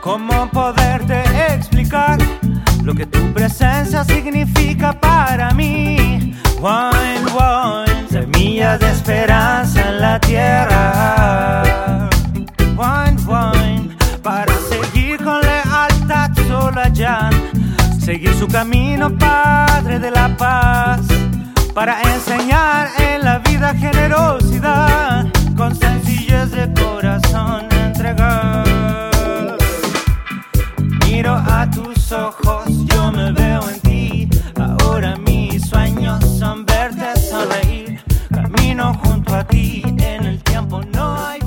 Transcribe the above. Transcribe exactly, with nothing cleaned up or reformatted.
¿Cómo poderte explicar lo que tu presencia significa para mí? Wine, wine, semillas de esperanza en la tierra. Wine, wine, para seguir con lealtad solo allá. Seguir su camino, Padre de la paz. Para enseñar en la vida generosidad, con sencillez de corazón entregar. Miro a tus ojos, yo me veo en ti. Ahora mis sueños son verte sonreír. Camino junto a ti, en el tiempo no hay